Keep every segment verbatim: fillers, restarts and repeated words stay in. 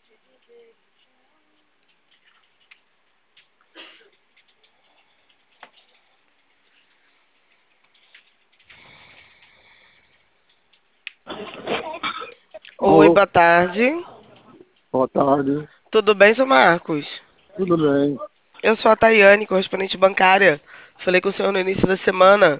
Oi, Alô, boa tarde. boa tarde. Tudo bem, seu Marcos? Tudo bem? Eu sou a Tayane, correspondente bancária. Falei com o senhor no início da semana.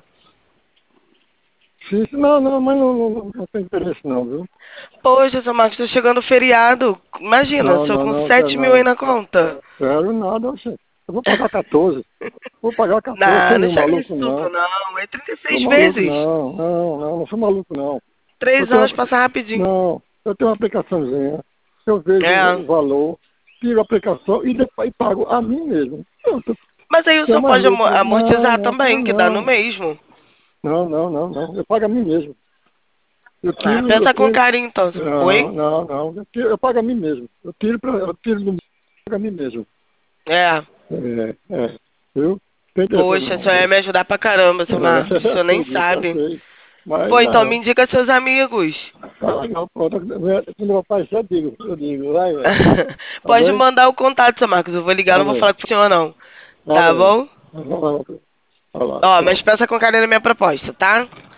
Sim, não, não, mas não, não, não tem interesse não, viu? Poxa, seu Marcos, tá chegando o feriado. Imagina, Não, só não, com não, quero sete mil aí não. na conta. Quero nada, oxe. Eu vou pagar quatorze. Vou pagar quatorze, sou Não, não nenhum chega maluco nisso tudo, não. não. É trinta e Sou seis maluco vezes. não, não, não, não sou maluco não. Eu Três tenho anos uma, passa rapidinho. não, eu tenho uma aplicaçãozinha, eu vejo o, É. o valor, tiro a aplicação e depois pago a mim mesmo. Pronto, Mas aí o você é senhor pode amo- maluco. Não, amortizar não, não, também, que dá no não, mesmo. não, não, não, não. Eu pago a mim mesmo. Eu Ah, tiro, eu pensa com tiro. carinho, então. Não, Oi? não, não. Eu, tiro, eu pago a mim mesmo. Eu tiro, pra, eu tiro do meu, eu pago a mim mesmo. É. É, é. Viu? Tem telefone Poxa, o não. senhor ia me ajudar pra caramba, seu Marcos. O É, senhor nem acredito, eu sabe. sei. Mas Pô, então me não. indica seus amigos. Tá legal, pronto. Quando meu pai já digo, eu digo, vai, velho. Tá Pode bem? mandar o contato, seu Marcos. Eu vou ligar, não vou Valeu. falar com o senhor, não. Tá Valeu. bom? Vai lá, vai lá, Ó, mas tchau. pensa com carinho na minha proposta, tá?